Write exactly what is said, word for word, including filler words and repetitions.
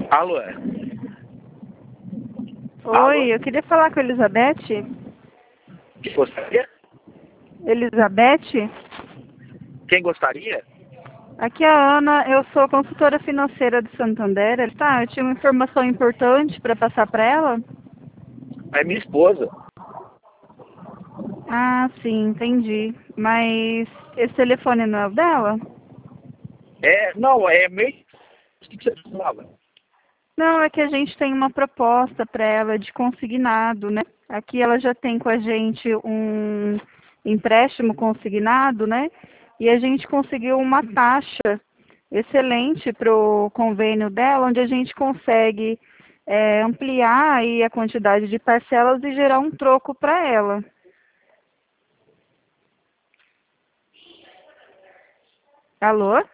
Alô? Oi, Alô? eu queria falar com a Elizabeth. Que gostaria? Elizabeth? Quem gostaria? Aqui é a Ana, eu sou consultora financeira do Santander. Tá, eu tinha uma informação importante para passar para ela. É minha esposa. Ah, sim, entendi. Mas esse telefone não é o dela? É, não, é meio... O que que você fala? Não, é que a gente tem uma proposta para ela de consignado, né? Aqui ela já tem com a gente um empréstimo consignado, né? E a gente conseguiu uma taxa excelente para o convênio dela, onde a gente consegue é, ampliar aí a quantidade de parcelas e gerar um troco para ela. Alô?